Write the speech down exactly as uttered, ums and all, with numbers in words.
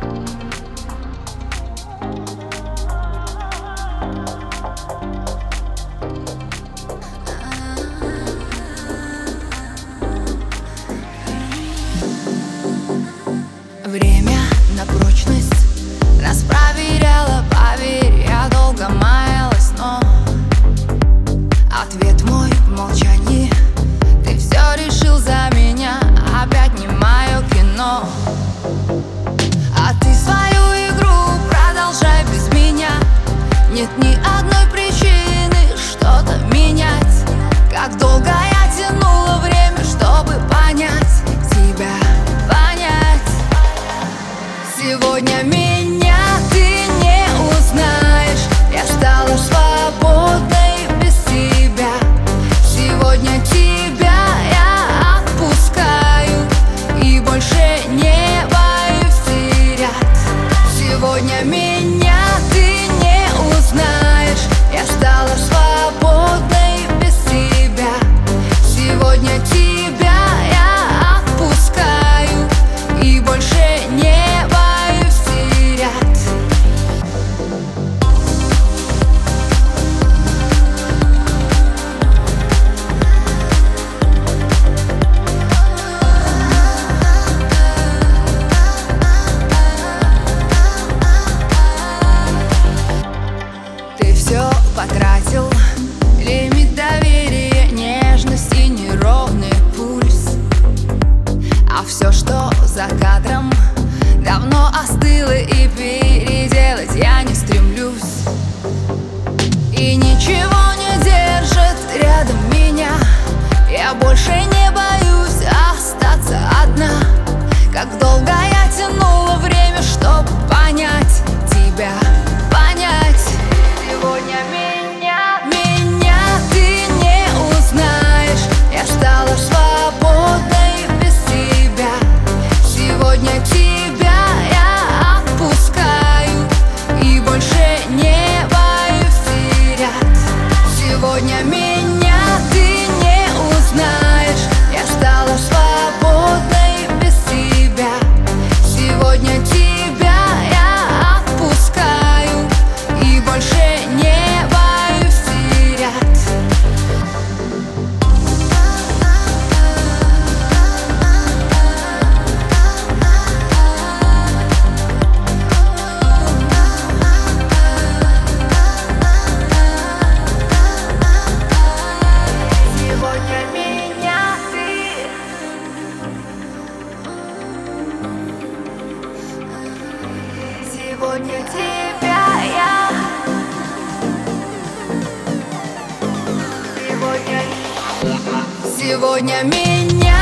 Время на прочность нас проверяло, поверь, я долго маялась, но ответ мой в молчании. Ты все решил за меня, опять не мое кино. А ты свою игру продолжай без меня. Нет ни одной причины что-то менять. Как долго я тянула время, чтобы понять тебя, понять. Сегодня меня ты не узнаешь. Я стала свободной без тебя. Сегодня тебя я отпускаю и больше не боюсь терять. Сегодня меня ты не узнаешь. Я стала свободной без тебя. Сегодня тебя я отпускаю и больше не боюсь терять. Ты все потратил, лимит доверия, нежность и неровный пульс. А все, что за кадром, давно остыло, и переделать я не стремлюсь. И ничего не держит рядом меня. Я больше не боюсь остаться одна. Как долго я тянула время, чтобы понять тебя, понять. Сегодня меня, меня ты не узнаешь. Я стала свободной без тебя. Сегодня тебя я отпускаю и больше не боюсь терять. Сегодня меня ты не узнаешь. Я стала свободной без тебя. Сегодня тебя я отпускаю и больше не боюсь терять. Сегодня меня ты, сегодня тебя я, сегодня, сегодня меня.